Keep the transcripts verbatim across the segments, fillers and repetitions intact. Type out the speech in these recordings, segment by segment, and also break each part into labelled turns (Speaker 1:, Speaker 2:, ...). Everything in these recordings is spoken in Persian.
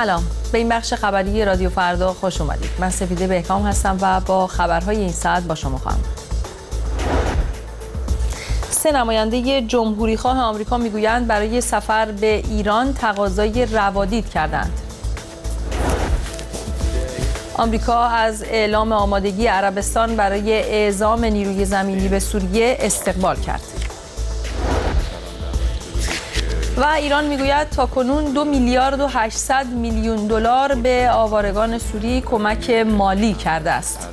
Speaker 1: سلام، به این بخش خبری رادیو فردا خوش اومدید. من سپیده بهکام هستم و با خبرهای این ساعت با شما خواهم. سه نماینده جمهوریخواه آمریکا میگویند برای سفر به ایران تقاضای روادید کردند. آمریکا از اعلام آمادگی عربستان برای اعزام نیروی زمینی به سوریه استقبال کرد. و ایران میگوید تاکنون دو میلیارد و هشتصد میلیون دلار به آوارگان سوری کمک مالی کرده است.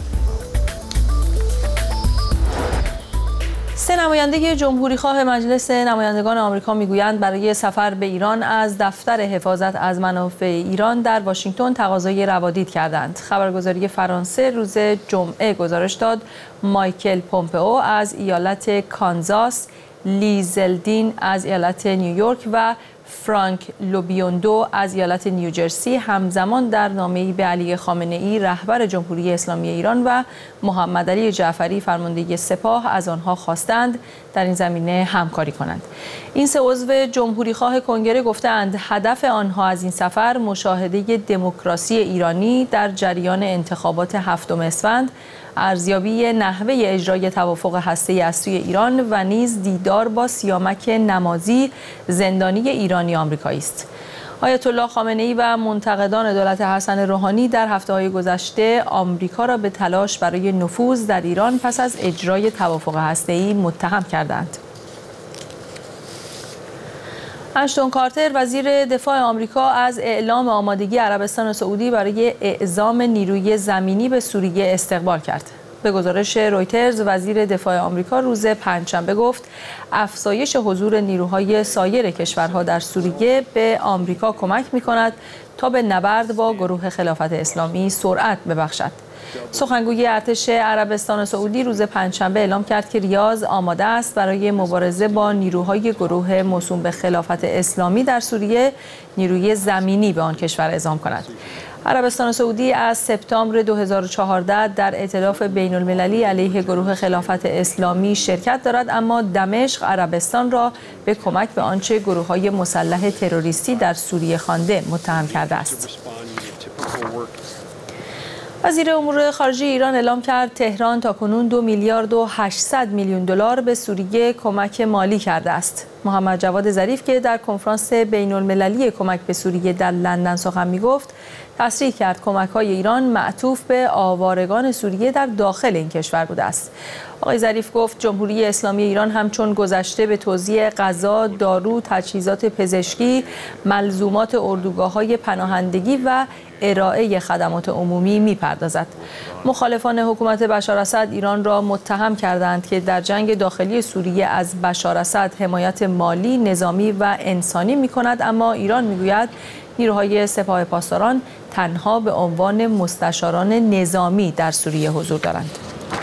Speaker 1: سه نماینده جمهوریخواه مجلس نمایندگان آمریکا میگویند برای سفر به ایران از دفتر حفاظت از منافع ایران در واشنگتن تقاضای روادید کردند. خبرگزاری فرانسه روز جمعه گزارش داد مایکل پومپئو از ایالت کانزاس، لی زلدین از ایالت نیویورک و فرانک لوبیوندو از ایالت نیوجرسی همزمان در نامه‌ای به علی خامنه‌ای رهبر جمهوری اسلامی ایران و محمد علی جعفری فرمانده سپاه از آنها خواستند در این زمینه همکاری کنند. این سه عضو جمهوریخواه کنگره گفتند هدف آنها از این سفر مشاهده دموکراسی ایرانی در جریان انتخابات هفتم اسفند، ارزیابی نحوه اجرای توافق هسته‌ای از سوی ایران و نیز دیدار با سیامک نمازی زندانی ایرانی آمریکایی است. آیت الله خامنه‌ای و منتقدان دولت حسن روحانی در هفته‌های گذشته آمریکا را به تلاش برای نفوذ در ایران پس از اجرای توافق هسته‌ای متهم کردند. اشتون کارتر وزیر دفاع آمریکا از اعلام آمادگی عربستان سعودی برای اعزام نیروی زمینی به سوریه استقبال کرد. به گزارش رویترز وزیر دفاع آمریکا روز پنجشنبه گفت افزایش حضور نیروهای سایر کشورها در سوریه به آمریکا کمک می‌کند تا به نبرد با گروه خلافت اسلامی سرعت ببخشد. سخنگوی ارتش عربستان سعودی روز پنجشنبه اعلام کرد که ریاض آماده است برای مبارزه با نیروهای گروه موسوم به خلافت اسلامی در سوریه نیروی زمینی به آن کشور اعزام کند. عربستان سعودی از سپتامبر دو هزار و چهارده در ائتلاف بین المللی علیه گروه خلافت اسلامی شرکت دارد، اما دمشق عربستان را به کمک به آنچه گروه‌های مسلح تروریستی در سوریه خوانده متهم کرده است. وزیر امور خارجه ایران اعلام کرد تهران تاکنون دو میلیارد و هشتصد میلیون دلار به سوریه کمک مالی کرده است. محمد جواد ظریف که در کنفرانس بین المللی کمک به سوریه در لندن سخن می‌گفت، تصریح کرد کمک‌های ایران معطوف به آوارگان سوریه در داخل این کشور بوده است. آقای ظریف گفت جمهوری اسلامی ایران همچون گذشته به توزیع غذا، دارو، تجهیزات پزشکی، ملزومات اردوگاه‌های پناهندگی و ارائه خدمات عمومی می‌پردازد. مخالفان حکومت بشار اسد ایران را متهم کردند که در جنگ داخلی سوریه از بشار اسد حمایت مالی، نظامی و انسانی می‌کند، اما ایران می‌گوید نیروهای سپاه پاسداران تنها به عنوان مستشاران نظامی در سوریه حضور دارند.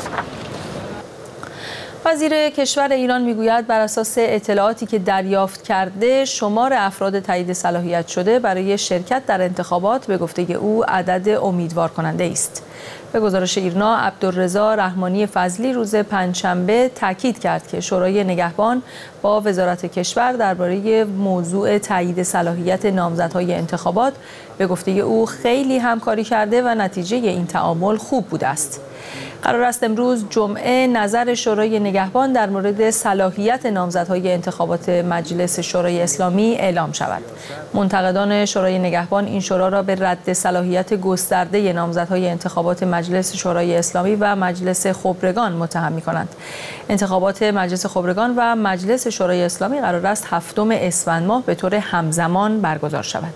Speaker 1: وزیر کشور ایران میگوید بر اساس اطلاعاتی که دریافت کرده شمار افراد تایید صلاحیت شده برای شرکت در انتخابات به گفته او عدد امیدوار کننده است. به گزارش ایرنا عبدالرضا رحمانی فضلی روز پنجشنبه تاکید کرد که شورای نگهبان با وزارت کشور درباره موضوع تایید صلاحیت نامزدهای انتخابات به گفته او خیلی همکاری کرده و نتیجه این تعامل خوب بوده است. قرار است امروز جمعه نظر شورای نگهبان در مورد صلاحیت نامزدهای انتخابات مجلس شورای اسلامی اعلام شود. منتقدان شورای نگهبان این شورا را به رد صلاحیت گسترده نامزدهای انتخابات مجلس شورای اسلامی و مجلس خبرگان متهم می‌کنند. انتخابات مجلس خبرگان و مجلس شورای اسلامی قرار است هفتم اسفند ماه به طور همزمان برگزار شود.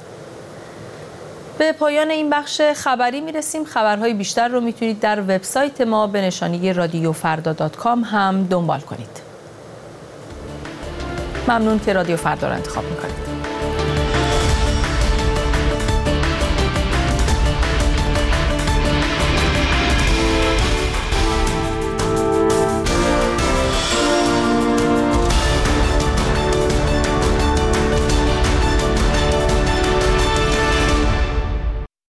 Speaker 1: به پایان این بخش خبری میرسیم. خبرهای بیشتر رو میتونید در وبسایت ما به نشانی رادیو فردا دات کام هم دنبال کنید. ممنون که رادیو فردا رو انتخاب میکنید.